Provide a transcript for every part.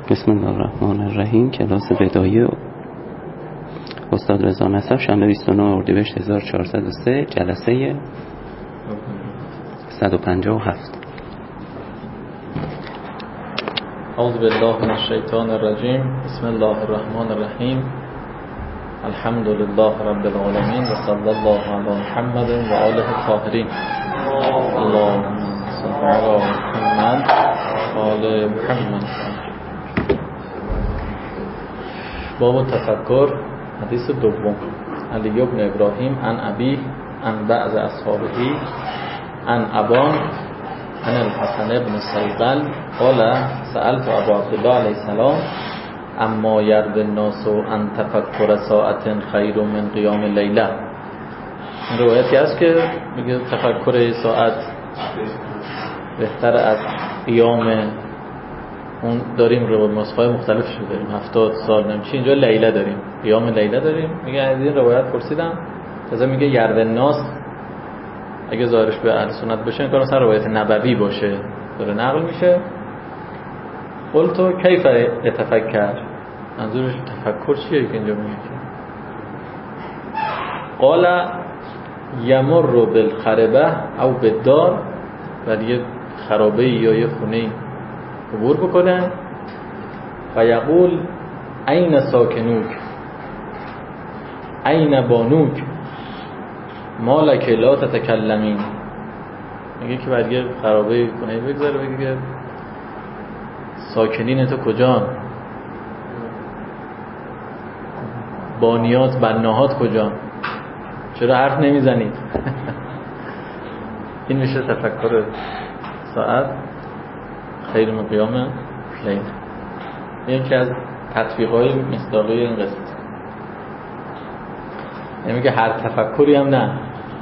بسم الله الرحمن الرحیم. کلاس بدایه استاد رضا نصف، شنبه 29 اردیبهشت 1403، جلسه 157. اعوذ بالله من الشیطان الرجیم. بسم الله الرحمن الرحیم. الحمد لله رب العالمین و صلی الله علی محمد و آله الطاهرین. اللهم صل علی محمد و آل محمد. باب تفکر، حدیث دوم. علی بن ابراهیم عن ابی عن بعض اصحابه عن ابان عن الحسن بن سیغل قال سألت ابو عبدالله علیه السلام اما یرد الناس ان تفکر ساعت خیر من قیام لیله. این روایتی هست که میگه تفکر ساعت بهتر از قیام. اون داریم رو نسخه‌های مختلفش داریم، 70 سال نمیشه. اینجا لیله داریم، قیام لیله داریم. میگه از این روایت پرسیدم، تازه میگه یرد الناس اگه ظاهرش به اهل سنت بشه این کار مثلا روایت نبوی باشه داره نقل میشه. قلت کیف یتفکر، منظورش تفکر چیه که اینجا میگه؟ قال یمر بالخربه او بالدار، ولی یه خرابه یا یه خونه عبور بکنه و یقول این ساکنوک این بانوک مالک لا تتکلمین. میگه که بعد یه خرابه خونه بگذاره بگه ساکنین تو کجان، بانیات بناهات کجان، چرا حرف نمیزنید؟ این میشه تفکر ساعت خیر من قیام لیل. یکی از تطبیق‌های مصداقی این قصه. یعنی که هر تفکری هم نه،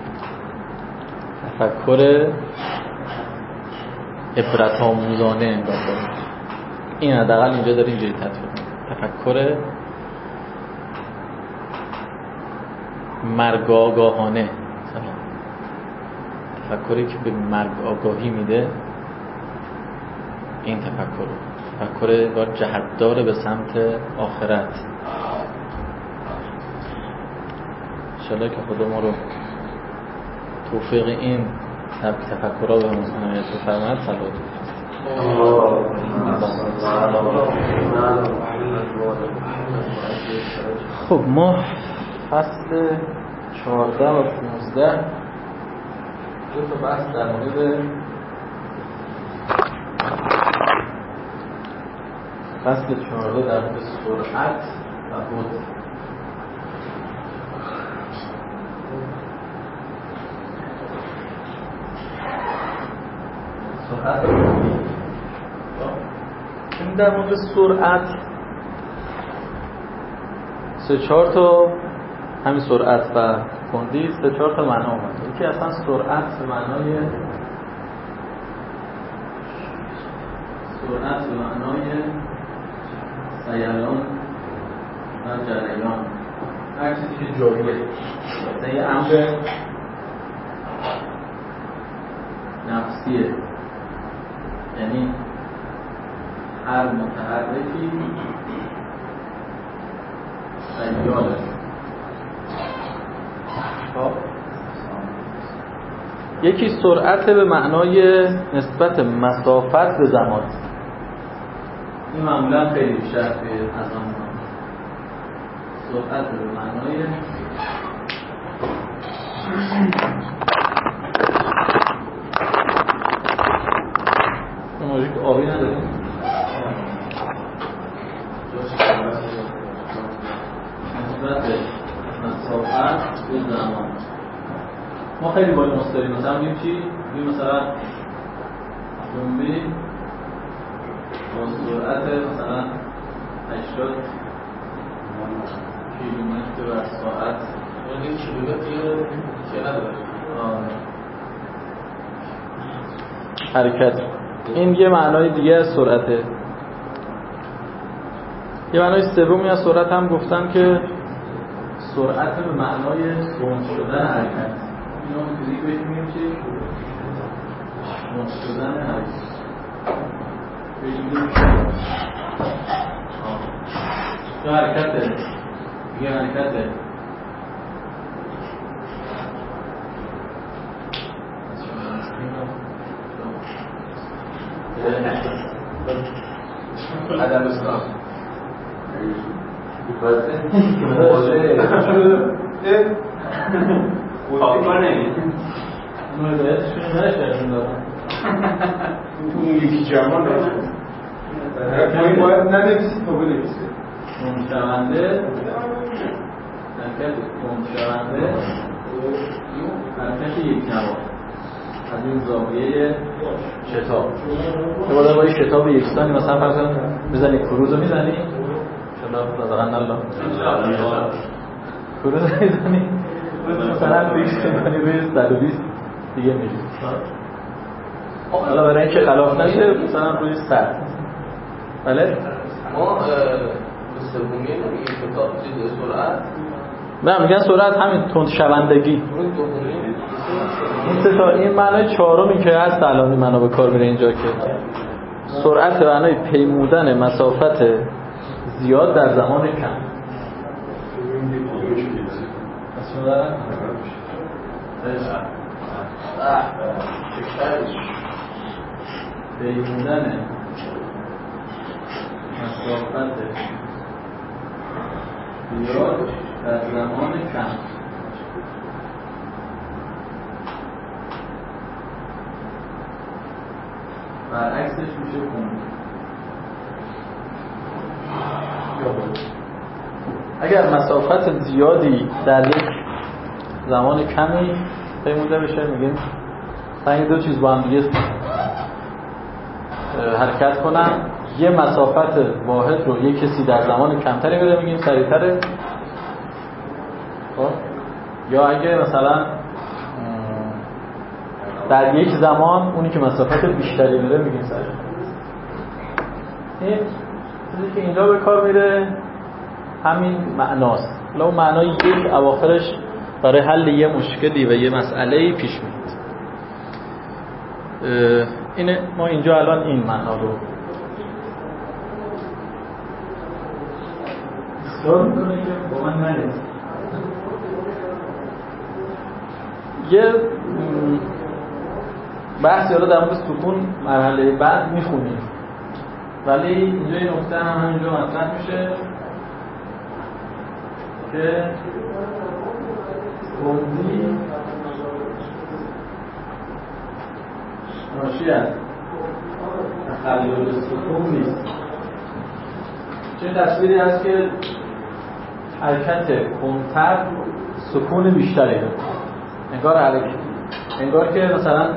تفکر عبرت آموزانه انگار باشه. این حداقل اینجا داره اینجوری تطبیق می‌کنه. تفکر مرگ آگاهانه، تفکری که به مرگ آگاهی میده. این تفکر جهت داره به سمت آخرت. انشاءالله که خدا ما رو توفیق این تفکرها به مصنوعیت رو فرماید. صلوات خب ما فصل 14 و 15 دو تا بحث در مورد فصل 14 در مورد سرعت و بطء. سرعت این در مورد سرعت 3-4 تا همین سرعت و کندی 3-4 تا معنا اومده. یکی اصلا سرعت به معنای سیلان و جریان، هر چیزی که جاریه. مثلا یه امر نفسیه، یعنی هر متحرکی سیاله. یکی سرعت به معنای نسبت مسافت به زمان. این معمولا خیلی بیشتر از آن سرعت به معنای موجود آبی نداریم. نسبت مسافت به زمان. ما خیلی باید مستقیم مثلا میگیم چی؟ میگیم مثلا جنبی با سرعت مثلا 80 کیلومتر بر ساعت. این کیلومتر چه نداره؟ حرکت. این یه معنای دیگه از سرعته. یه معنای سومی از سرعت هم گفتم که سرعت به معنای کند شدن حرکت. اینو فیزیک بهش میگیم چی؟ کند شدن حرکت. بهش میگیم تو حرکته میگه حرکته عدم اسلام کافا نمید اون هدایتشون نشدن دارم اون یکی جمع نشد باید ننویسید تا بنویسید منشونده حرکت منشونده حرکت یک نواخت از این زاویه شتاب باید با این شتاب یکسانی مثلا فرض بزنی کروز رو میزنی شتاب رضاقن الله کروز رو میزنی مثلا روی شتابی روی 120 دیگه میری حالا برای اینکه خلاف نشه مثلا روی 100 بله ما سومیه نمیگه شتاب چیز سرعت نه میگن سرعت همین تند شوندگی این سه تا این معنای چهارمی که هست الان این معنا به کار میره اینجا که سرعت به معنای پیمودن مسافت زیاد در زمان کم پیمودن مسافت زیاد در زمان کم برعکسش میشه کند. اگر مسافت زیادی در یک زمان کمی پیموده بشه میگیم مثلا دو چیز با هم دیگه حرکت کنن یه مسافت واحد رو یک کسی در زمان کمتری بره میگیم سریعتره یا اگه مثلا در یک زمان اونی که مسافت بیشتری بره میگیم سریع. این چیزی که اینجا به کار میره همین معناست. اون معنای یک اواخرش برای حل یه مشکلی و یه مسئله‌ای پیش میاد. اینه ما اینجا الان این معنا رو اصرار میکنه که با من نرید. یه بحثی رو در مورد سکون مرحله بعد میخونیم ولی اینجا این نکته هم همینجا مطرح میشه که کندی ناشی از تخلل سکون نیست. چه تصویری هست که حرکت کندتر سکون بیشتری داره انگار که مثلا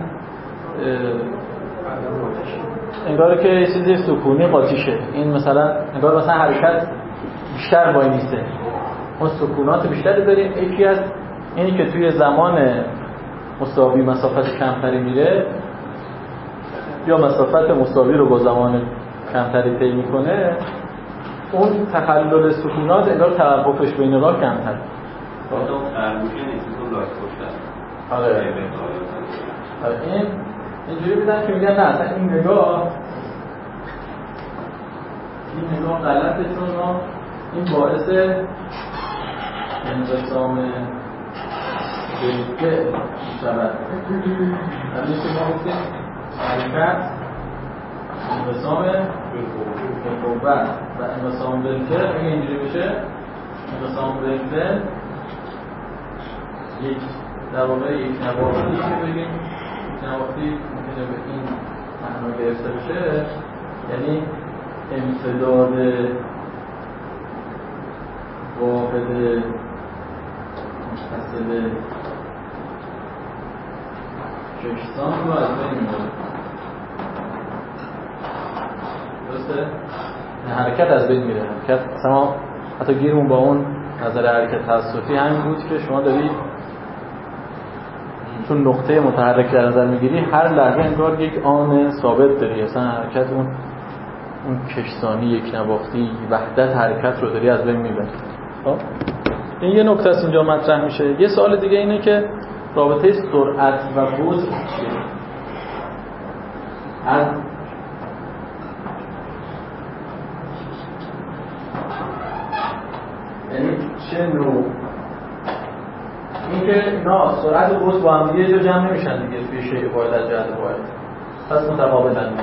انگار که یه چیزی سکونی قاطیشه. این مثلا انگار مثلا حرکت بیشتر وای میسته. ما سکونات بیشتری داریم. یکی از اینی که توی زمان مساوی مسافت کمتری میره یا مسافت مساوی رو با زمان کمتری طی میکنه اون تخلل سکونات انگار توقفش بین راه کمتر. تو خرگوشه نیست تو لاک پشت. آره. این اینجوری میدن که میگن نه اصلا این نگاه غلطه چون این باعث انقسام بالفعل میشود. همین که ما گفتیم حرکت انقسام بالقوت و انقسام بالفعل اگه اینجوری بشه انقسام بالفعل یک در واقع یک نواختی که بگیم نواختی ممکنه به این معنا گرفته بشه یعنی امتداد واحد متصل کشسان رو از بین میبره. درسته؟ حرکت از بین میره. حرکت اصلا حتی گیرمون با اون نظر حرکت تصادفی همین بود که شما داری چون نقطه متحرک در نظر میگیری هر لحظه انگار یک آن ثابت داری. اصلا حرکت اون کشسانی یک نواختی وحدت حرکت رو داری از بین میبری. این یه نکته است اینجا مطرح میشه. یه سوال دیگه اینه که رابطه سرعت و بطء چیه؟ چه نوع اینکه اینا سرعت و قوس با هم دیگه جا جمع نمیشن دیگه توی شیء واحد از جهت واحد، پس متقابلن.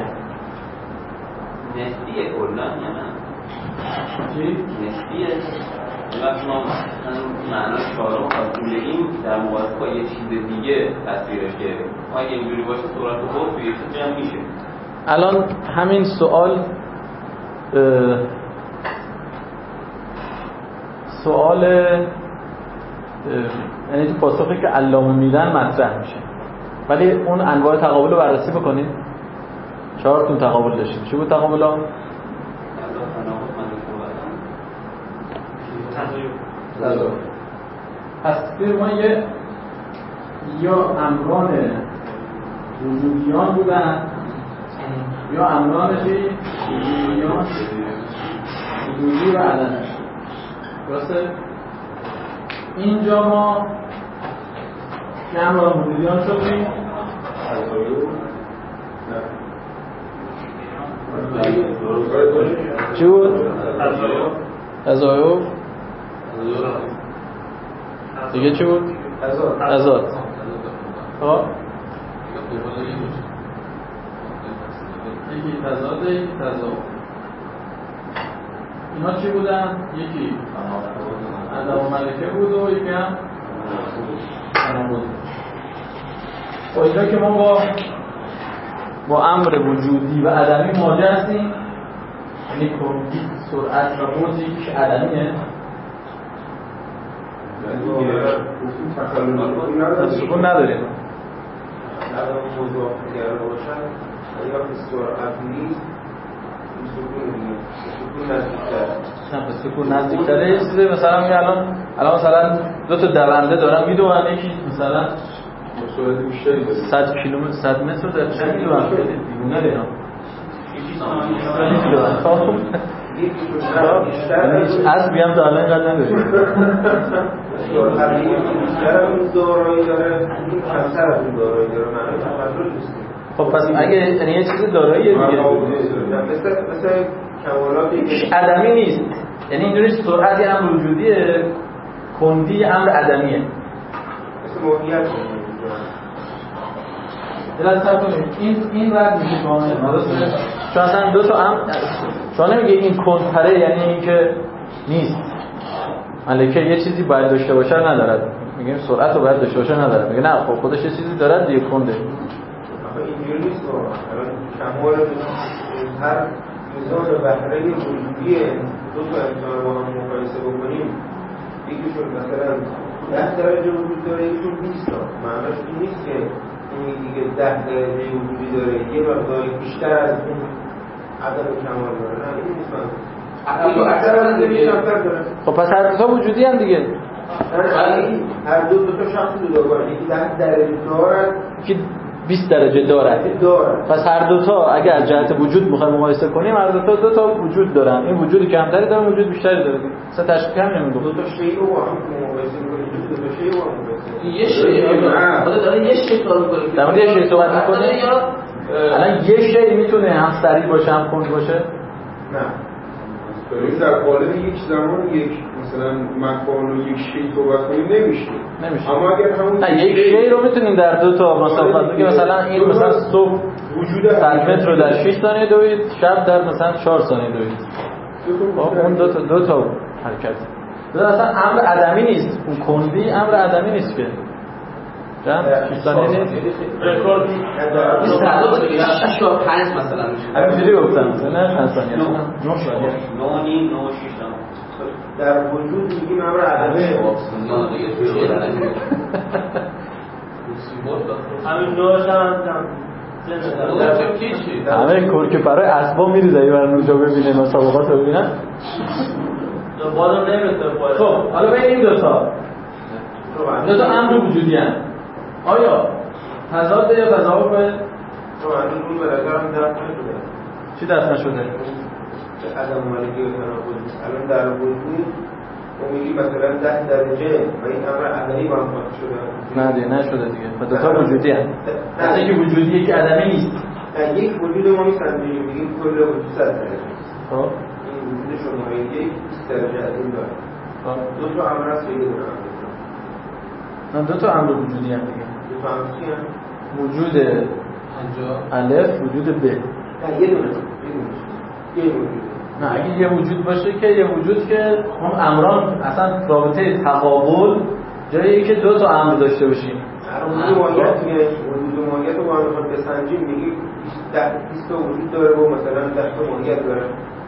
نسبیه کلا یا نه؟ چی؟ نسبیه. وقتی ما معنای چهارم خواستیم بگیم در مقایسه با یه چیز دیگه تصویرش گرفتیم. اگه اینجوری باشه سرعت و قوس توی یه چیز جمع میشه. الان همین سوال یعنی تو پاسخی که علامه میدن مطرح میشه، ولی اون انواع تقابل رو بررسی بکنید. 4 تا تقابل داشتیم. چی بود تقابل‌ها؟ پس ما یا امران وجودیان بودن یا امران وجودیان وجودی و عدم. درسته؟ اینجا ما که امران وجودیان شدیم چی بود؟ تزایف. دیگه چی بود؟ تضاد. یکی تضاد، یکی تضاد. اینا چی بودن؟ یکی عدم و ملکه بود و یکی هم تناقض. و اینجا که ما با امر وجودی و عدمی مواجه هستیم، یعنی سرعت و قوس یکیش عدمیه، سکون نداریم. سکون نزدیکتره. یه چیزی مثلا میگه الان مثلا 2 تا دونده دارن میدوئن، یکی مثلا 100 کیلومتر 100 متر رو در چند میدوئن؟ دیوونه اینا. از بیام تا الان اینقدر نداریم. بیشتر اون دارایی داره، این کمتر از اون دارایی داره، معنی تفضل نیست. خب پس اگه یه چیز داراییه دیگه، مثل کمالاتی عدمی نیست. یعنی اینجوری سرعت یه امر وجودیه، کندی امر عدمیه. مثل موقعیت دلت کنید این رد میشه کاملا. درسته؟ چون اصلا 2 تا امر، چون نمیگه این کندتره یعنی این که نیست. ملکه یه چیزی باید داشته باشه ندارد، میگیم سرعت رو باید داشته باشه ندارد، میگه نه خب خودش یه چیزی دارد دیگه کنده. اینجوری نیست. کمال هر میزان بهره وجودی 2 تا امتحان با هم مقایسه بکنیم، یکیشون مثلا 10 درجه وجود داره، یکیشون 20 تا. معناش این نیست که این دیگه 10 درجه وجودی داره یه مقداری بیشتر از اون عدد کمال داره. نه این نیست. خب پس هر 2 تا وجودی هم دیگه. هر 2 تا شخص جداگانه، یکی 10 درجه دارد، یکی 20 درجه دارد. پس هر 2 تا اگر از جهت وجود میخوایم مقایسه کنیم، هر 2 تا وجود دارن. این وجودی کمتری داره، وجود بیشتری داره. مثلا تشکیل کم نمیگه. 2 تا شیء رو با هم مقایسه کنیم، 2 تا شیء رو با هم مقایسه. یه شیء خود داره یه شیء کار می‌کنه. در مورد یه شیء صحبت می‌کنه. الان یه شیء میتونه هم سریع باشه هم کند باشه؟ نه. برای در قالب یک زمان یک مثلا مکان و یک شیء صحبت کنیم نمیشه. اما اگر همون یک شیء رو میتونیم در 2 تا مسافت بگیم، مثلا این مثلا صبح وجود سرمت رو در 6 ثانیه دوید، شب در مثلا 4 ثانیه دوید. خب اون 2 تا حرکت. اصلا امر عدمی نیست. اون کندی امر عدمی نیست که. جمع 6 ثانیه نیست. رکورد نیست. تعداد دیگه 6 تا 5 مثلا میشه. همینجوری گفتم نه 5 ثانیه. 9 ثانیه. 9 6 تا. در وجود میگیم امر عدمی. همین نوش هم همه کرک برای اسباب میریزه این برای اونجا ببینه مسابقات رو ببینن. بادم نمیتونه پایه. خب حالا بین این 2 تا امر وجودی هست، آیا تضاد یا تضاد باید؟ تو همین روز به نظرم درک نشده. چی درک نشده؟ عدم ملکی و تناقض. الان در وجود ما میگیم مثلا 10 درجه و این امر عدمی با هم خاطر شده. نه دیگه نشده دیگه. و 2 تا وجودی هست. مثلا یکی وجودی یکی عدمی نیست. نه یک وجود ما میسنجیم میگیم کل وجود 100 درجه. خب این وجود شما یک 20 درجه از این داره. دو تا امر هست دیگه. نه دو تا امر وجودی هم دیگه. دو تا امر چی هم؟ وجود الف، وجود ب. نه یه دونه وجود. نه اگه یه وجود باشه که یه وجود که هم امران اصلا رابطه تقابل جایی که دو تا امر داشته باشیم. وجود ماهیت میگه وجود ماهیت رو با هم بخواد بسنجیم میگی 20 تا وجود داره و مثلا 10 تا ماهیت داره.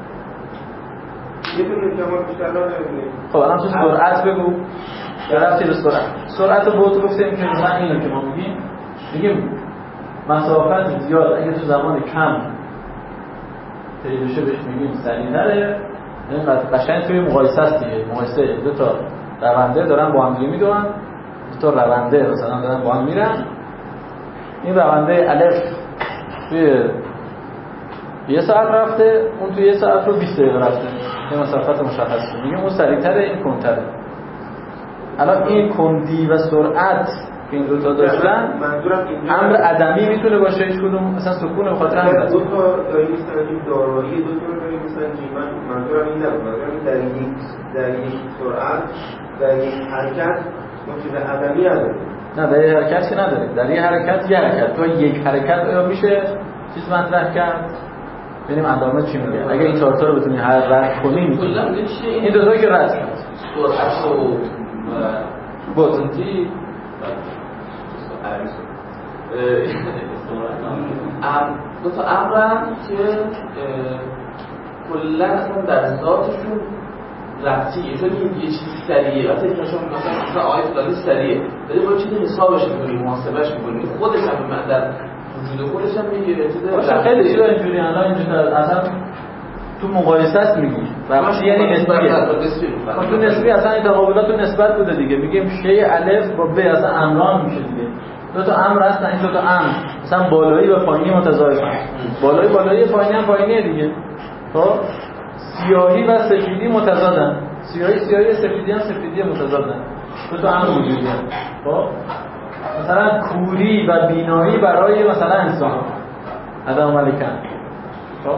یه دونه کمال بیشتر نداره. خب الان تو سرعت بگو. رفتی به سرعت بود گفتیم که مثلا اینو که ما میگیم مسافت زیاد اگه تو زمان کم طی بشه بهش میگیم سریع‌تره. این قشنگ توی مقایسه است دیگه. مقایسه دو تا رونده دارن با هم دیگه میدونن، دو تا رونده مثلا دارن با هم میرن. این رونده الف توی یه ساعت رفته، اون توی یه ساعت رو 20 دقیقه رفته. این مسافت مشخصه. میگیم اون سریع‌تره، این کندتره. الان این کندی و سرعت که این دو تا داشتن امر عدمی میتونه باشه، هیچ کدوم مثلا سکون به خاطر همین دو تا داریم میسنجیم دارایی دو تا رو داریم میسنجیم. من منظورم این نبود. منظورم در یک سرعت در یک حرکت ما چیز عدمی نداریم. نه در یک حرکت که نداریم. در یک حرکت یه حرکت تو یک حرکت آیا میشه چیز مطرح کرد؟ ببینیم علامه چی میگه. اگه این چهار تا رو بتونی رد کنیم این دو تا که رد شد سرعت و بوتنتی دو تا امرن که کلا اصلا در ذاتشون ربطیه. چون یه چیزی سریعه وقتی که شما مثلا آیت داری سریعه ولی با چیزی حسابش می‌کنی محاسبهش می‌کنی خودش هم در وجود خودش هم میگه چیزا خیلی چیزا اینجوری الان اینجوری اصلا تو مقایسه است میگی واقعا یعنی نسبیه. تو نسبی اصلا این تقابلات تو نسبت بوده دیگه. میگیم شی الف با ب اصلا امران میشه دیگه. دو تا امر هستن، این دو تا امر مثلا بالایی و پایینی متضادن. بالایی پایینی هم پایینیه دیگه. خب سیاهی و سفیدی متضادن. سیاهی سفیدی هم سفیدی متضادن. دو تا امر وجودی هست. خب مثلا کوری و بینایی برای مثلا انسان آدم ملکن. خب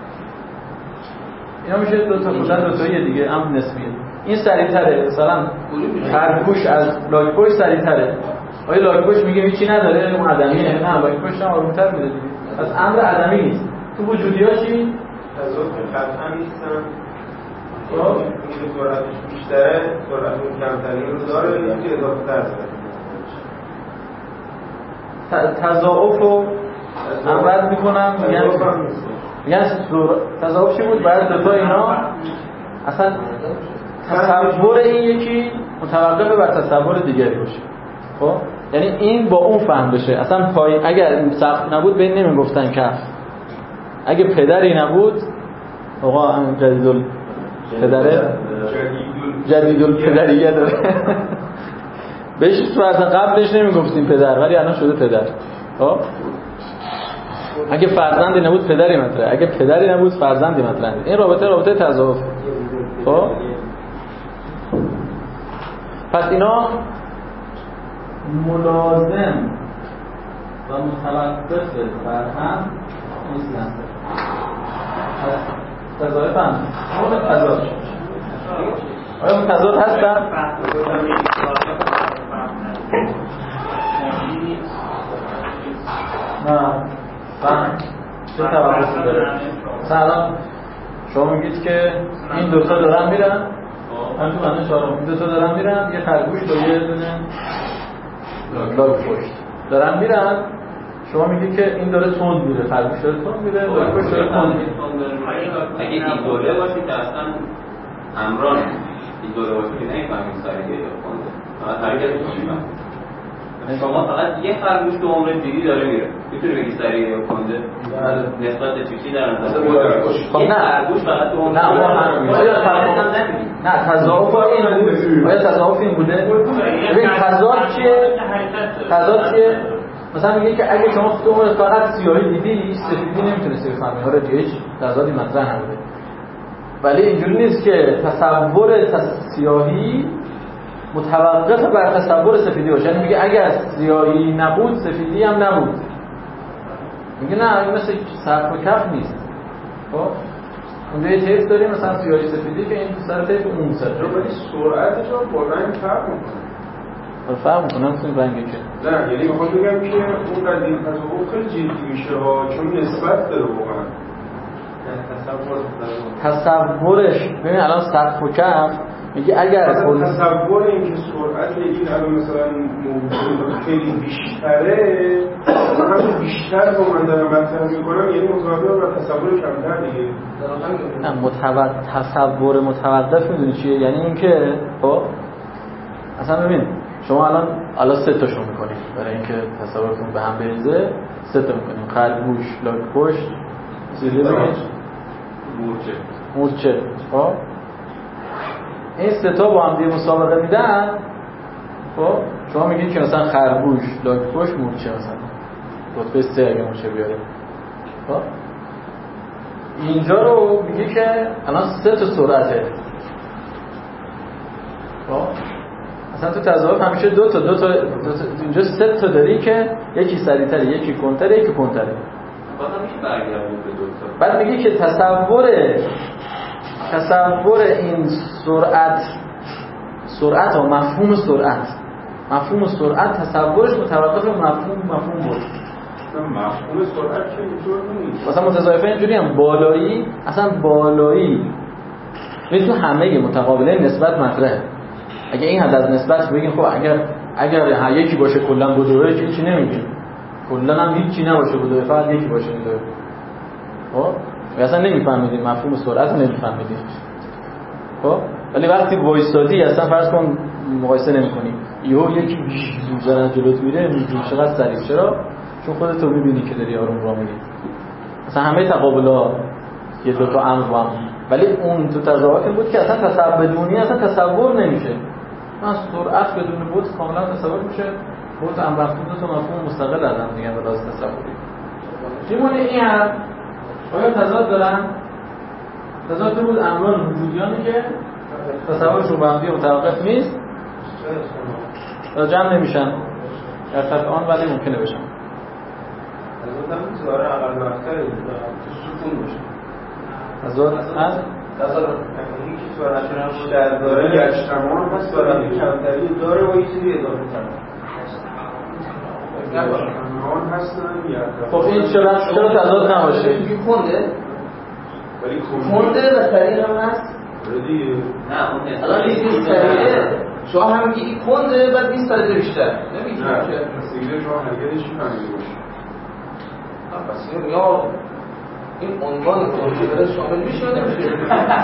اینا میشه دو تا کلا دو تایی دیگه امر نسبیه. این سریع‌تره. مثلا خرگوش از لاک‌پشت سریع‌تره. آیا لاک‌پشت میگه هیچی نداره اون عدمیه؟ نه لاک‌پشت هم آروم‌تر میده دیگه. پس امر عدمی نیست. تو وجودی‌ها چی؟ تضاد قطعا نیستن. خب این سرعتش بیشتره، سرعت اون کمتری رو داره، یه اضافه تر داره. تضاعف رو رد میکنم میگن تضاعف چی بود؟ باید دوتا اینا اصلا تصور این یکی متوقف بر تصور دیگری باشه. خب یعنی این با اون فهم بشه. اصلا اگر سقف نبود به این نمیگفتن کف. اگه پدری نبود آقا جدیدال پدره جدیدال پدریه داره بهش تو اصلا قبلش نمیگفتیم پدر ولی الان شده پدر. خب اگه فرزندی نبود پدری مطرحه، اگه پدری نبود فرزندی مطرحه. این رابطه تضاعف. خب پس اینا ملازم و متوقف بر هم نیستن. پس تضاعف هم تضاعف آیا متضاد هستن؟ نه فهم چه توقفی داره؟ مثلا شما میگید که این دوتا دارن میرن هم تو منه چهارم این دوتا دارن میرن یه خرگوش با یه دونه لاک‌پشت دارن میرن. شما میگید که این داره تند میره، خرگوش داره تند میره، لاک‌پشت داره تند میره. اگه این دوره باشه که اصلا امران این دوره باشه که نمیفهمید سریعه یا کنده فقط حرکتش میفهمید. شما فقط یه خرگوش تو عمر دیدی داره میره میتونی بگی سریعه یا کنده نسبت به چیزی در نظر خب نه خرگوش فقط تو عمر نه تضاعف این بود. آیا تضاعف این بوده؟ ببین تضاد چیه؟ مثلا میگه که اگه شما تو عمر فقط سیاهی دیدی سفیدی نمیتونستی بفهمی. آره دیگه هیچ تضادی مطرح نبوده. ولی اینجوری نیست که تصور سیاهی متوقف بر تصور سفیدی باشه. یعنی میگه اگر سیاهی نبود سفیدی هم نبود. میگه نه این مثل سقف و کف نیست. خب اونجا یه تیپ داریم مثلا سیاهی سفیدی که این سر تیپ اون سر ولی سرعتش هم با رنگ فرق میکنه. فرق میکنه مثل رنگی که نه یعنی میخوام بگم که اون قضیه تصور خیلی جدی میشه ها، چون نسبت داره واقعا. تصورش ببین الان سقف و کف میگه اگر تصور این که سرعت این الان مثلا موضوع خیلی بیشتره، همون بیشتر رو من دارم مطرح میکنم، یعنی مطابق با تصور کمتر دیگه. نه تصور متوقف میدونی چیه؟ یعنی اینکه خب اصلا ببین شما الان 3 تاشو میکنید برای اینکه تصورتون به هم بریزه، 3 تا میکنیم: خرگوش، لاک پشت، چیزی بگید مورچه. خب این 3 تا با هم دیگه مسابقه میدن. خب شما میگید که مثلا خرگوش، لاک پشت، مورچه مثلا رتبه 3 اگه مورچه بیاره. خب اینجا رو میگه که الان 3 تا سرعته. خب مثلا تو تظاهر همیشه 2 تا اینجا 3 تا داری که یکی سریع‌تره، یکی کنتره، یکی کنتره. بازم میشه برگردون به 2 تا. بعد میگه که تصور این سرعت و مفهوم سرعت تصورش متوقف به مفهوم بود. مفهوم سرعت که اینطور نیست. مثلا متضایفه اینجوری هم بالایی ببین تو همه متقابله نسبت مطرحه. اگه این حد از نسبت بگیم خب اگر یکی باشه کلا بدوه که هیچی نمیگیم، کلا هم هیچی نباشه بدوه، فقط یکی باشه بدوه. خب اصلا نمیفهمیدیم مفهوم سرعت رو نمیفهمیدیم. خب ولی وقتی وایسادی اصلا فرض کن مقایسه نمی‌کنی، یکی زودتر جلوت میره، می‌بینی چقدر سریع. چرا؟ چون خودت رو می‌بینی که داری آروم راه میری. مثلا همه تقابل‌ها یه 2 تا امر با هم، ولی اون تو تظاهرات بود که اصلا بدونی اصلا تصور نمیشه. من سرعت بدون بود کاملا تصور میشه. بود امر مفهوم 2 تا مفهوم مستقل از هم دیگه به لحاظ تصوری. میمونه این هم آیا تضاد دارن؟ تضاد بود امران وجودیانی که تصورشون با هم دیگه متوقف نیست و جمع نمیشن در قطعان، ولی ممکنه بشن. تضاد هم داره اقل و اکثر تو سکون باشه. تضاد یکی سرعتشون هم بیشتر داره یا اجتماع هم هست، سرعت کمتری داره و یه چیزی اضافه کرده. خب این چرا تضاد نباشه؟ خونده و سریع هم هست؟ نه اون نیست. الان لیست سریعه شما هم میگی کنده بعد 20 درجه بیشتر نمیگی که سیگنال شما هرگز چی فهمیده باشه. پس اینو یا این عنوان کنده شامل میشه یا نمیشه؟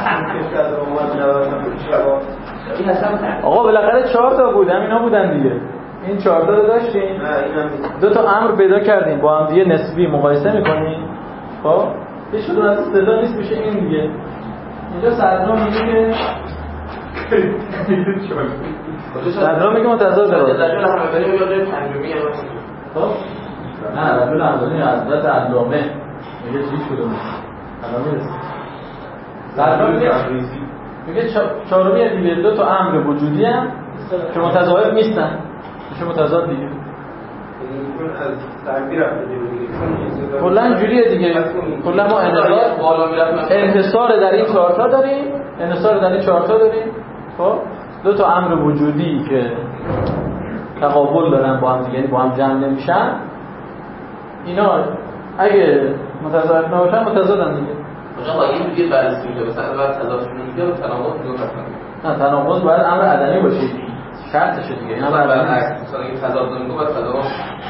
آقا بالاخره 4 تا بود، همینا بودن دیگه. این 4 تا رو داشتیم. نه اینم 2 تا امر پیدا کردیم با هم دیگه نسبی مقایسه می‌کنیم. خب هیچ کدوم از استدلال نیست میشه این دیگه. اینجا صدرا میگه که صدرا میگه متضاد داره. رجل همه بریم یاد پنجمی هم خب نه رجل همدانی حضرت علامه میگه هیچ کدوم علامه نیست. صدرا میگه چهارمی دیگه 2 تا امر وجودی هم که متضاد نیستن میشه متضاد دیگه. از تعبیر رفته دیگه کلا جوریه دیگه. کلا ما انحصار در این 4 تا داریم. خب 2 تا امر وجودی که تقابل دارن با هم دیگه، یعنی با هم جمع نمیشن. اینا اگه متضاد نباشن متضادن دیگه. آقا این دیگه بررسی میشه مثلا بعد تضادشون میگه تناقض میگه نه تناقض باید امر عدمی باشه شرطشه دیگه. اینا برعکس مثلا این تضاد نمیگه باید تضاد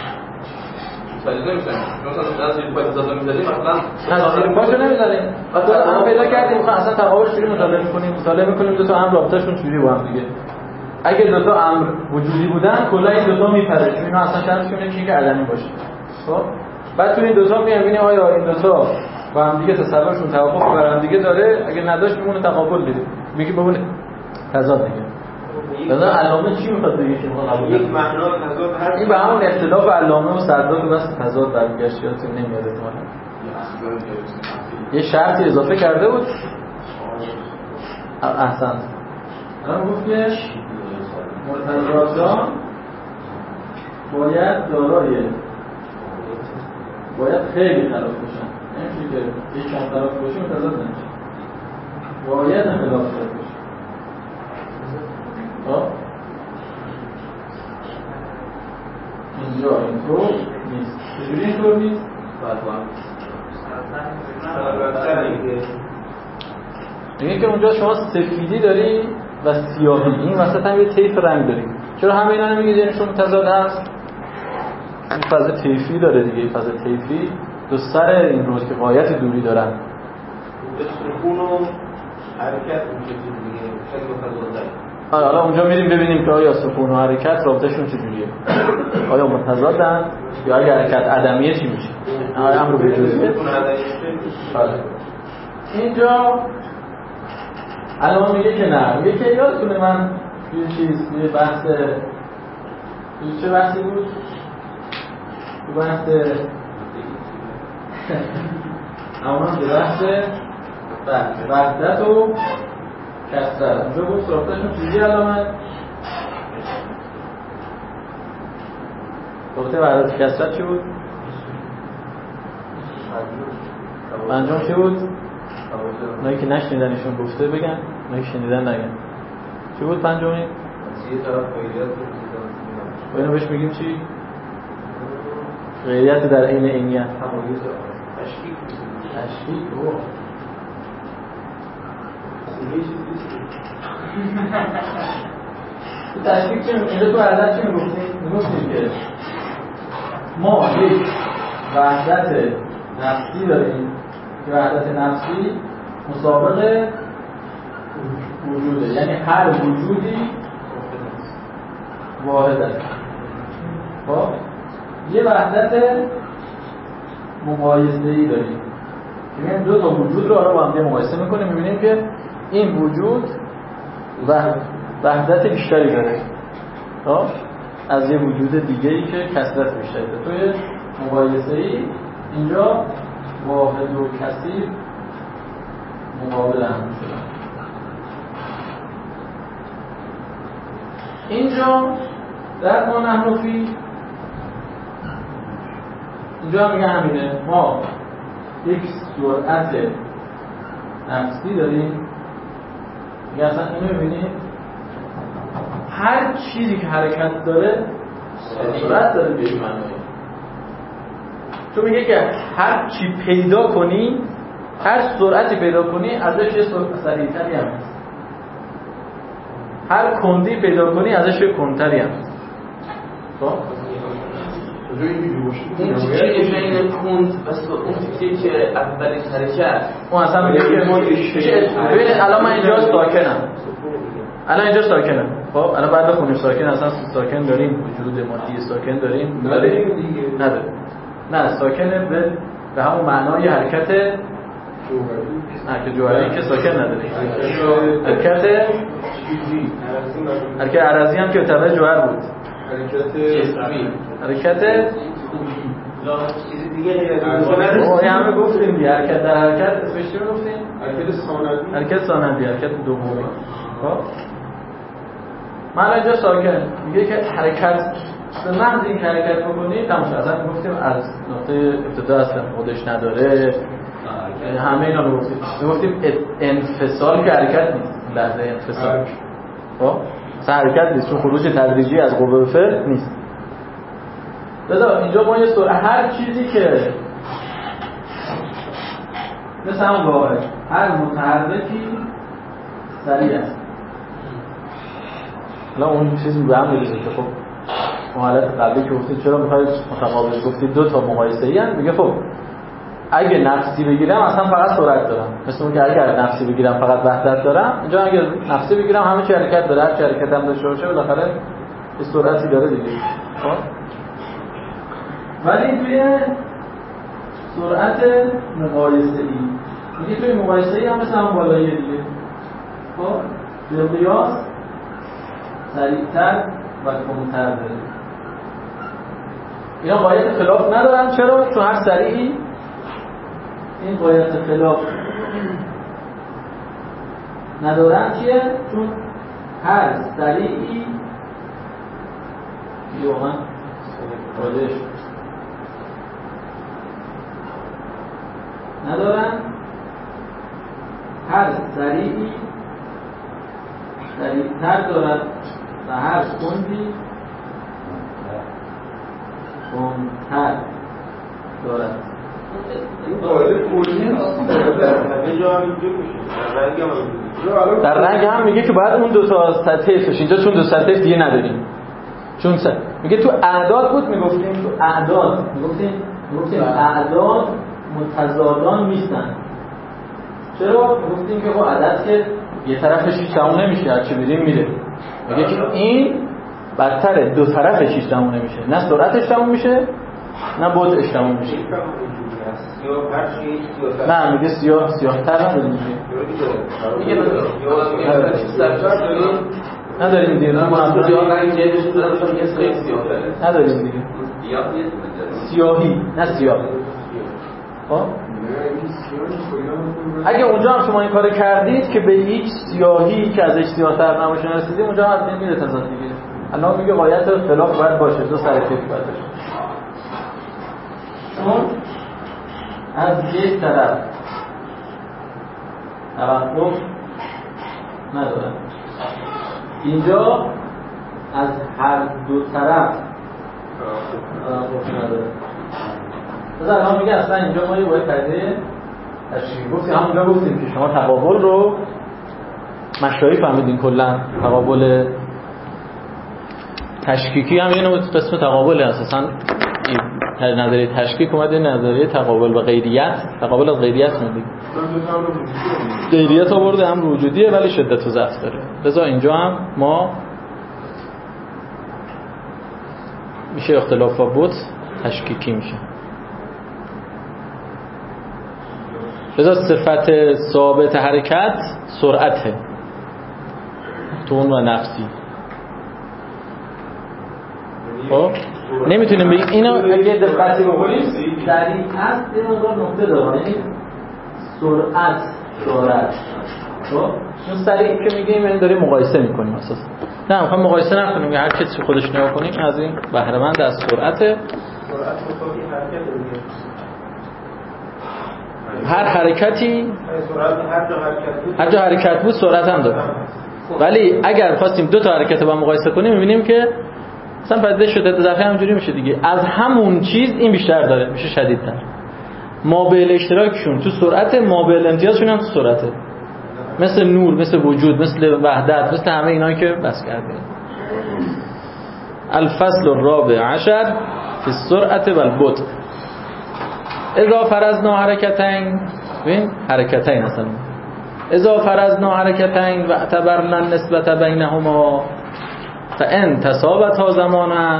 مثلا زیر پای تضاد میذاریم مثلا زیر پاشو نمیذاریم. مثلا هم پیدا کردیم اصلا تقابلش چجوری مطالعه میکنیم 2 تا امر رابطه‌شون چجوری با هم دیگه. اگه 2 تا امر وجودی بودن کلا این 2 تا میپره، چون اینا اصلا شرطشون اینه که عدمی باشه. خب بعد تو این 2 تا میبینی آیا این 2 تا با هم دیگه تصورشون توافق بر هم دیگه داره. اگه نداشت میمونه تقابل دیگه، میگه بمونه تضاد دیگه. مثلا علامه چی میخواد بگه که ما قبول یک معنا تضاد هست؟ این به همون اختلاف علامه و صدرات و بس تضاد برمیگشت. یادتون نمیاد احتمالاً یه شرطی اضافه کرده بود. احسنت. الان گفت که متضادان باید خیلی خلاف باشن. نمیشه که یک کم خلاف باشه متضاد نمیشه. باید خلاف شده باشه. اینجا اینطور نیست. چجوری اینطور نیست؟ میگه که اونجا شما سفیدی داری و سیاهی، این وسط هم یه طیف رنگ داری. چرا همه اینا نمیگید یعنی چون متضاد هست؟ این فاز طیفی داره دیگه. این فاز طیفی دو سر این روز که غایت دوری دارن. سکون و حرکت میشه دیگه شکل متضاد داره. حالا اونجا میریم ببینیم که آیا سکون و حرکت رابطهشون چجوریه. آیا متضادن یا اگه حرکت عدمیه چی میشه؟ آیا امر به جزئیه؟ اینجا الان میگه که نه، میگه که یادتونه من یه چیز یه بحث چه بحثی بود؟ بحث اما بحث وحدت و کسرت. اونجا بود صحبتشون چیزی علامت رابطه وحدت و کسرت چی بود؟ پنجم چی بود؟ اونایی که نشنیدنشون گفته بگن، اونایی که شنیدن نگن. چی بود پنجمی؟ یه طرف غیریت و اینو بهش میگیم چی؟ غیریت در عین عینیت. تشکیک تشکیک چی اینجا تو وحدت چی میگفتیم که ما یک وحدت نفسی داریم که وحدت نفسی مسابق وجوده، یعنی هر وجودی واحد است. خب یه وحدت مقایسه‌ای داریم که میگیم دو تا وجود رو با هم مقایسه میکنیم، میبینیم که این وجود وحدت بیشتری داره از یه وجود دیگه‌ای که کثرت بیشتری داره. توی مقایسه‌ای اینجا واحد و کثیر مقابل هم شدن. اینجا در ما نحنفی اینجا میگه همینه، ما یک سرعت نفسی داریم. میگه اصلا اینو ببینید هر چیزی که حرکت داره سرعت داره به این معنی. چون میگه که هر چی پیدا کنی، هر سرعتی پیدا کنی ازش یه سرعت سریعتری هم هست. هر کندی پیدا کنی ازش یه کندتری هم هست. این چیزی بین کند و اون چیزی که اولین حرکت اون اصلا میگه که ببینید الان من اینجا ساکنم. خب الان بعد بخونیم ساکن اصلا ساکن داریم، وجود مادی ساکن داریم نداره. نه ساکن به همون معنای حرکت جوهری که ساکن نداره. حرکت عرضی هم که تبع جوهر بود. حرکت چیز دیگه این همه گفتیم دیگه. حرکت در حرکت اسمش چی رو گفتیم؟ حرکت ثانوی، حرکت دومی. خب من اینجا ساکن میگه که حرکت به محض این حرکت بکنی تمام شد. اصلا گفتیم از نقطه ابتدا اصلا خودش نداره، همه اینا رو گفتیم انفصال که حرکت نیست، لحظه انفصال خب اصلا حرکت نیست چون خروج تدریجی از قوه به فعل نیست. لذا اینجا ما یه هر چیزی که مثل همون واقعه هر متحرکی سریع است. حالا اون چیزی به هم میرسه که خب حالت قبلی که گفتید چرا میخواید متقابل گفتید دو تا مقایسه‌ای ان، میگه خب اگه نفسی بگیرم اصلا فقط سرعت دارم، مثل اون که اگر نفسی بگیرم فقط وحدت دارم. اینجا اگه نفسی بگیرم همه چی حرکت داره، هر چی حرکت هم داشته باشه بالاخره یه سرعتی داره دیگه. خب ولی توی سرعت مقایسه‌ای میگه توی مقایسه‌ای هم مثل هم بالایی دیگه. خب به قیاس سریعتر و کمتر داره. اینا قایت خلاف ندارن. چرا؟ چون هر سریعی این قایت خلاف ندارن. چیه؟ چون هر سریعی واقعا راجعش ندارن هر سریعی سریعتر دارد و هر کندی کندتر دارد. این قاعده کلی هست. همه جا هم اینجور میشه. در رنگ هم میگه که باید اون دو تا سطح باشه. اینجا چون دو سطح دیگه نداریم. چون میگه تو اعداد بود میگفتیم تو اعداد میگفتیم اعداد متضادان نیستن. چرا؟ میگفتیم که خب عدد که یه طرفش هیچ تموم نمیشه، هر چی بریم میره. میگه که این بدتره، دو طرفش هیچ تموم نمیشه، نه سرعتش تموم میشه نه بعدش تموم میشه. نه میگه سیاه‌تر نداریم دیگه. نداریم دیگه. نداریم دیگه. سیاهی نه سیاه. اگه اونجا هم شما این کارو کردید که به هیچ سیاهی که ازش سیاه‌تر نباشه رسیدید، اونجا هم نمیره تضاد دیگه. الان میگه قایت خلاف باید باشه، دو سر کیف باید باشه. چون از یک طرف توقف نداره، اینجا از هر دو طرف توقف نداره. بذار الان میگه اصلا اینجا ما یه باید قضیه تشریحی گفتیم. همونجا گفتیم که شما تقابل رو مشایی فهمیدین. کلا تقابل تشکیکی هم یه نوع قسم تقابل اساسا نظریه تشکیک اومده نظریه تقابل و غیریت. تقابل از غیریت میگه. غیریت آورده هم وجودیه ولی شدت و ضعف داره. لذا اینجا هم ما میشه اختلاف با بود تشکیکی میشه. لذا صفت ثابت حرکت سرعته، تون و نفسی. خب نمیتونیم بگیم اینو اگه دقتی بکنیم سریع هست یه مقدار نقطه داره، یعنی سرعت دارد. خب اون سریع که میگیم یعنی داریم مقایسه میکنیم اساسا. نه میخوام مقایسه نکنیم، هر کسی خودش نگاه کنیم از این بهره مند از سرعت. هر حرکتی هر جا حرکت بود سرعت هم داره. ولی اگر خواستیم دو تا حرکت با مقایسه کنیم میبینیم که مثلا پدیده شدت ضعفی همونجوری میشه دیگه. از همون چیز این بیشتر داره، میشه شدیدتر. مابعد اشتراکشون تو سرعت، مابعد امتیازشون هم تو سرعته. مثل نور، مثل وجود، مثل وحدت، مثل همه اینایی که بس کردیم. الفصل الرابع عشر فی السرعت و البطء. اذا فرضنا حرکتین، ببین حرکتین اصلا اذا فرضنا حرکتین و اعتبرنا النسبت بینهما فان تساوتا زمانا.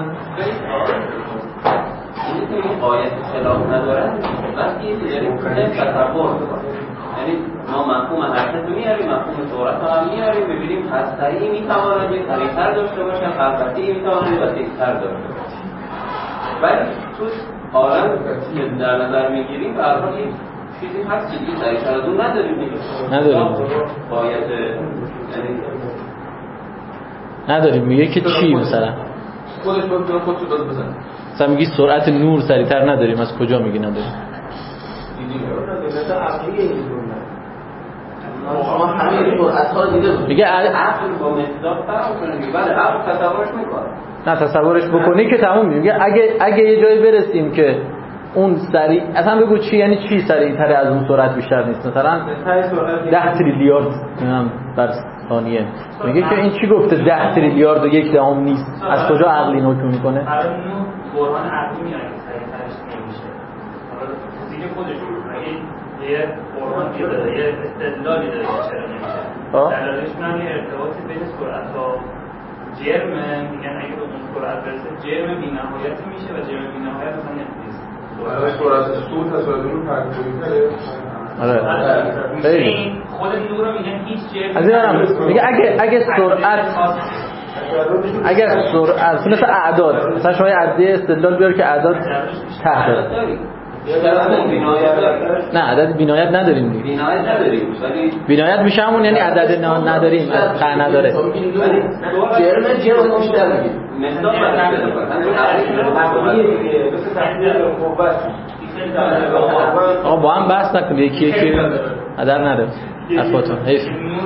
این آیت خلاف نداره وقتی داریم تصور می‌کنیم، یعنی ما مفهوم حرکت رو میاریم، مفهوم سرعت رو هم میاریم، ببینیم هسته‌ای میتواند یک سریع‌تر داشته باشه، خلقتی میتواند یک بسیط‌تر داشته باشه. ولی تو عالم که در نظر میگیریم به هر حال یک چیزی هست که دیگه سریع‌تر از اون نداریم دیگه. نداریم. آیت یعنی نداریم. میگه که چی مثلا خودش باید خودشو بزن. مثلا میگی سرعت نور سریعتر نداریم، از کجا میگی نداریم؟ میگه عقل با مصداق فرق کنه. بله عقل تصورش میکنه. نه تصورش بکنی که تموم میگه. اگه یه جایی برسیم که اون سریع اصلا بگو چی، یعنی چی سریعتر از اون سرعت بیشتر نیست؟ مثلا 10 تریلیارد بر ثانیه. میگه که این چی گفته 10 تریلیارد و 1 دهم نیست؟ از کجا عقل اینو حکم میکنه؟ برای اینو برهان عقلی میاره که سریعترش نمیشه. حالا فیزیک خودش اگه یه برهان بیاره، یه استدلالی داره که چرا نمیشه. دلایلش هم یه ارتباطی بین سرعت و جرم، میگن اگه به اون سرعت برسه جرم بی‌نهایتی میشه و جرم بی‌نهایت اصلا نمیشه. برای سرعت صوت تصادم رو پرتوی‌تره. آره. خیلی. خود نور میگن هیچ جرم. از این میگه اگه سرعت مثل اعداد، مثلا شما یه عدد استدلال بیار که اعداد ته داره. نه عدد بی‌نهایت نداریم دیگه. بی‌نهایت نداریم. بی‌نهایت میشه همون یعنی عدد نداریم، از ته نداره. جرم بیشتر میگیم. مصداق نداره. آقا با هم بحث نکنید، یکی عدد نداره. حرفاتون حیف.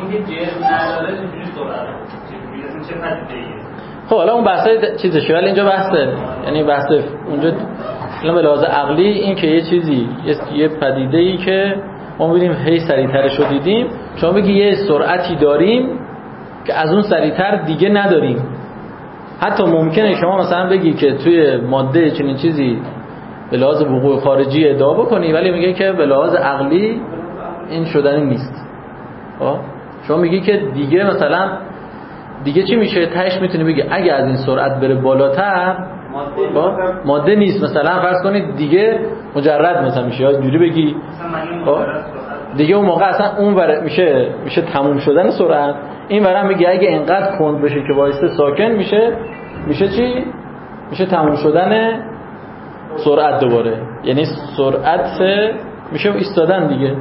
خب حالا اون بحثای چیزشه، ولی اینجا بحثه، یعنی بحث اونجا به لحاظ عقلی این که یه چیزی یه پدیده‌ای که ما ببینیم هی سریع‌ترش رو دیدیم، شما بگی یه سرعتی داریم که از اون سریع‌تر دیگه نداریم. حتی ممکنه شما مثلا بگی که توی ماده چنین چیزی به لحاظ وقوع خارجی ادعا بکنی، ولی میگه که به لحاظ عقلی این شدنی نیست. شما میگی که دیگه مثلا دیگه چی میشه؟ تهش میتونی بگی اگه از این سرعت بره بالاتر ماده نیست. مثلا فرض کنید دیگه مجرد مثلا میشه، یا جوری بگی دیگه اون موقع اصلا اون میشه تموم شدن سرعت. این ورم میگه اگه اینقدر کند بشه که وایسته ساکن میشه چی؟ میشه تموم شدن سرعت دوباره، یعنی سرعت میشه ایستادن دیگه.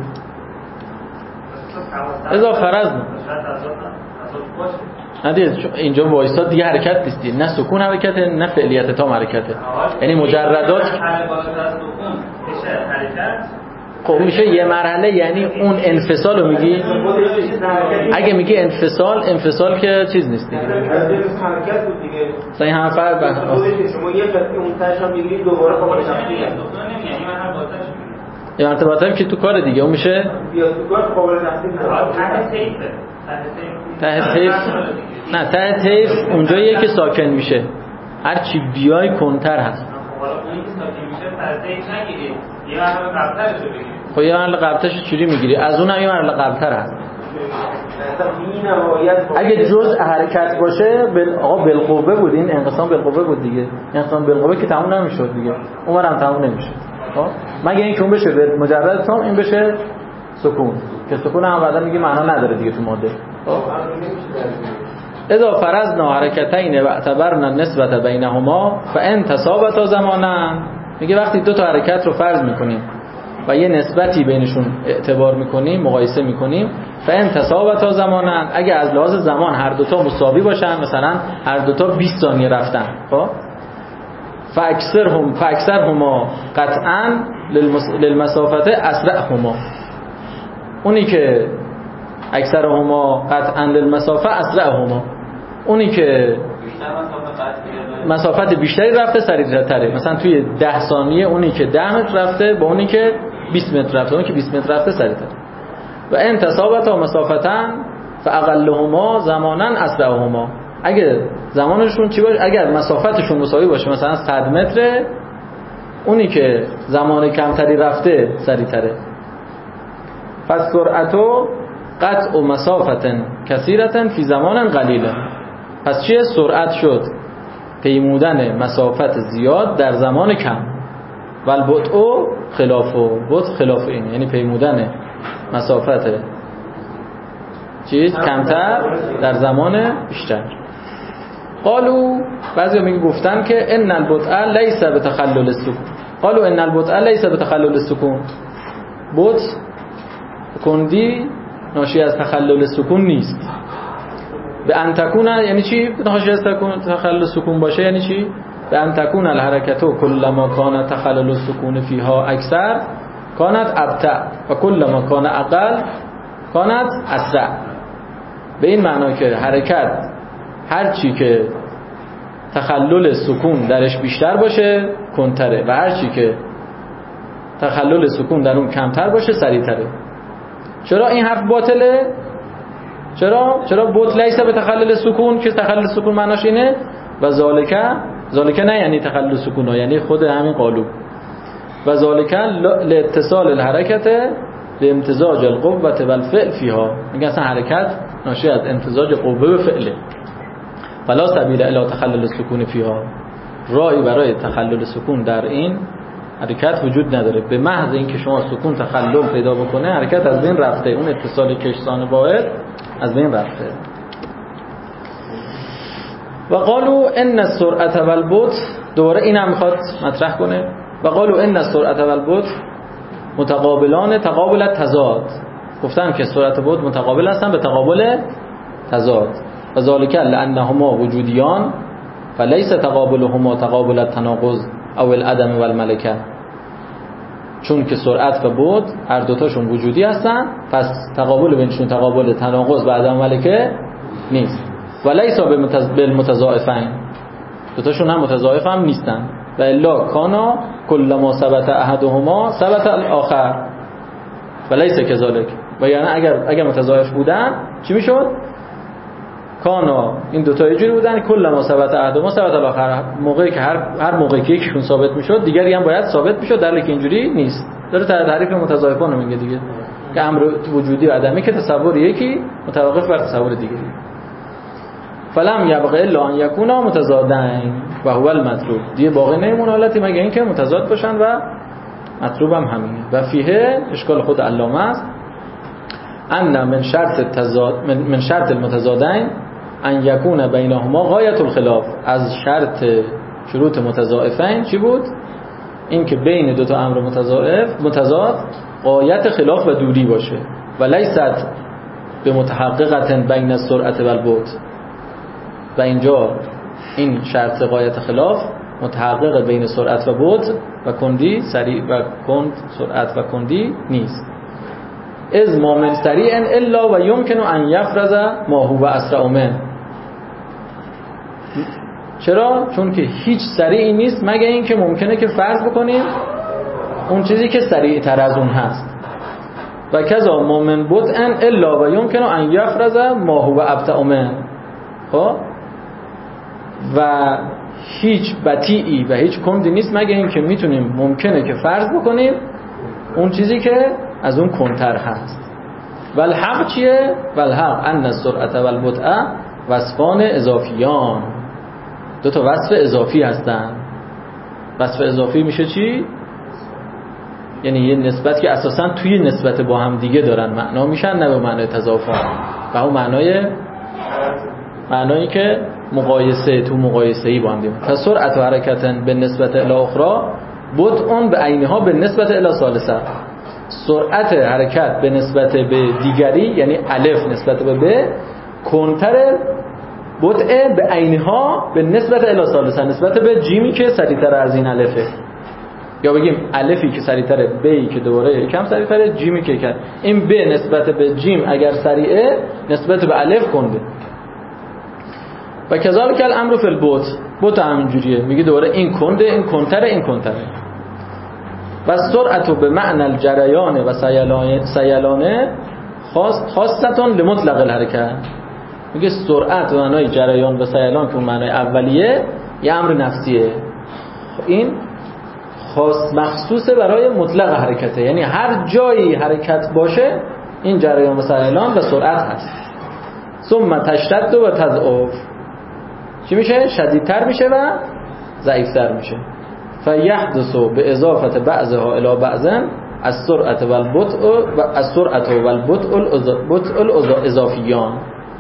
اضافه فرض نه دیگه اینجا وایساد دیگه حرکت نیستی، نه سکون حرکته نه فعلیت تام حرکته، یعنی مجردات خب میشه یه مرحله، یعنی اون انفصال رو میگی. اگه میگی انفصال که چیز نیست دیگه، حرکت بود دیگه. این هم فرق بحث شما یه قطعه اون تاش هم میگیرید دوباره قابل تخلیه، یه مرتبه که تو کار دیگه اون میشه بیا تو کار قابل تخلیه. ته طیف اونجاییه که ساکن میشه، هر چی بیای کنتر هست. خب یه مرحله قبلترش چجوری میگیری؟ از اون هم یه مرحله قبلتر هست. اگه جزء حرکت باشه آقا بالقوه بود، این انقسام بالقوه بود دیگه. انقسام بالقوه که تموم نمیشد دیگه، اونم تموم نمیشه. مگه اینکه اون بشه به مجرد تام، این بشه سکون، که سکون هم بعدا میگه معنا نداره دیگه تو ماده. اذا فرضنا حرکتین و اعتبرنا نسبت بینهما فان تساوتا زمانا، میگه وقتی دو تا حرکت رو فرض میکنیم و یه نسبتی بینشون اعتبار میکنیم، مقایسه میکنیم، فان تساوتا زمانا، اگه از لحاظ زمان هر دو تا مساوی باشن، مثلا هر دو تا 20 ثانیه رفتن، خب فاکثرهما قطعا للمسافه اسرعهما، اونی که اکثرهما قطعا للمسافه اسرعهما، اونی که مسافت بیشتری رفته سریع‌تره. مثلا توی 10 ثانیه اونی که 10 متر رفته با اونی که 20 متر رفته، اونی که 20 متر رفته سریع‌تر. و ان تساوتا مسافتن فاقلهما زمانا اسرعهما، اگه زمانشون چی باشه، اگر مسافتشون مساوی باشه، مثلا 100 متر، اونی که زمان کمتری رفته سریع‌تره. پس سرعتو قطع و مسافتن کثیرتن فی زمان قلیله. پس چیه؟ سرعت شد پیمودن مسافت زیاد در زمان کم. و البطء خلاف این، یعنی پیمودن مسافت چیز کمتر در زمان بیشتر. قالو بعضی میگه گفتن که ان البطء لیس بتخلل السکون. قالو ان البطء لیس بتخلل السکون، بطء کندی ناشی از تخلل سکون نیست. به ان تکون یعنی چی؟ ناشی از تخلل سکون باشه یعنی چی؟ به ان تکون الحرکتو کلما کان تخلل السکون فیها اکثر کانت ابطأ و کلما کان اقل کانت اسرع. به این معنا که حرکت هر چی که تخلل سکون درش بیشتر باشه کنتره، و هر چی که تخلل سکون در اون کمتر باشه سریعتره. چرا این حرف باطله؟ چرا بطل لیس به تخلل سکون، که تخلل سکون معناش اینه و ذالک نه یعنی تخلل سکون ها، یعنی خود همین قالب. و ذالک لاتصال الحرکت به امتزاج القوه و الفعل فیها، میگه اصلا حرکت ناشی از امتزاج قوه و فعله. فلا سبیل الی تخلل السکون فیها، راهی برای تخلل سکون در این حرکت وجود نداره. به محض اینکه شما سکون تخلل پیدا بکنه حرکت از بین رفته، اون اتصال کشسان واحد از بین رفته. و قالو ان السرعه والبطء، دوباره این هم میخواد مطرح کنه. و قالو ان السرعه والبطء متقابلان تقابل التضاد، گفتن که سرعت و بطء متقابل هستن به تقابل تضاد. و ذالک لانهما وجودیان فلیس تقابلهما تقابل التناقض او العدم والملکه. چون که سرعت و بعد هر دوتاشون وجودی هستن، پس تقابل بینشون تقابل تناقض و عدم ملکه نیست. ولیس بالمتضاعفین، دوتاشون هم متضاعف هم نیستن. و الا کانا کل ما ثبت احدهما ثبت الاخر ولیس کذالک. و یعنی اگر متضاعف بودن چی میشد؟ کانا این دوتا یه جوری بودن کل ما ثبت احدهما ثبت الاخر، موقعی که هر موقعی که یکیشون ثابت میشد دیگری هم باید ثابت میشد، در حالی که اینجوری نیست. داره تعریف متضاعفان میگه دیگه، که امر وجودی و عدمی که تصور یکی متوقف بر تصور دیگری. فلم یبقى الا ان یکونا متضادین و هو المطلوب، دیگه باقی نمیمونه حالتی مگه اینکه متضاد باشن و مطلوب هم همینه. و فیه اشکال خود علامه است ان من شرط المتضادین ان یکون بینهما غایت الخلاف، از شروط متضاعفین چی بود؟ این که بین دو تا امر متضاد غایت خلاف و دوری باشه. و لیست به متحققت بین السرعت و البعد، و اینجا این شرط غایت خلاف متحقق بین سرعت و بعد و کندی، سریع و کند، سرعت و کندی نیست. از ما من سریع الا و یمکن ان یفرز ما هو اسرع منه. چرا؟ چون که هیچ سریعی نیست مگه این که ممکنه که فرض بکنیم اون چیزی که سریع تر از اون هست. و کذا ما من بطء الا و یمکن ان یفرز ما هو ابطأ منه. خب و هیچ بطیئی و هیچ کندی نیست مگه این که میتونیم ممکنه که فرض بکنیم اون چیزی که از اون کندتر هست. والحق چیه؟ والحق ان السرعت و البطء وصفان اضافیان، دو تا وصف اضافی هستن. وصف اضافی میشه چی؟ یعنی یه نسبت که اساساً توی نسبت با هم دیگه دارن معنا میشن، نه به معنای تضافر، و اون معنایی که مقایسه‌ای با هم دیگه. فسرعت و حرکت به نسبت الی اخرى بطء به عینها به نسبت الی ثالثه. سرعت حرکت به نسبت به دیگری یعنی الف نسبت به ب کنتر بطء به عینها به نسبت الی ثالثه، نسبت به جیمی که سریعتر از این الفه، یا بگیم الفی که سریعتره، بی که دوباره کم سریعتره، جیمی که کم. این ب نسبت به جیم اگر سریعه نسبت به الف کنده. و کذالک الامر فی البطء، بطء همینجوریه، میگه دوباره این کنده، این کنتره، این کنتره. و سرعت به معنی الجریان و سیلانه خاصتون لمطلق الحرکت، میگه سرعت و معنای جریان و سیلان که اون معنای اولیه یه امر نفسیه، این خاص مخصوصه برای مطلق حرکته، یعنی هر جایی حرکت باشه این جریان و سیلان و سرعت هست. ثم تشتد و تضعف، چی میشه؟ شدیدتر میشه و ضعیفتر میشه. فیحدث به اضافت بعضها الی بعض السرعت والبطء الاضافیان،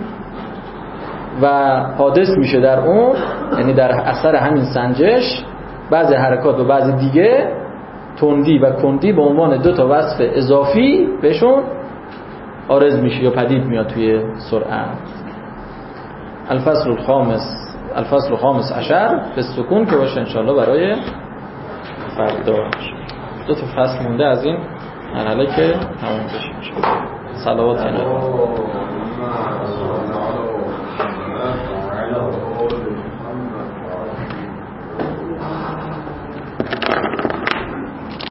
و حادث میشه در اون، یعنی در اثر همین سنجش، بعضی حرکات و بعضی دیگه تندی و کندی به عنوان دو تا وصف اضافی بهشون عارض میشه یا پدید میاد توی سرعت. الفصل الخامس عشر به سکون که باشه انشاءالله برای فردا. دو تا فصل مونده از این مرحله که تموم بشه. صلوات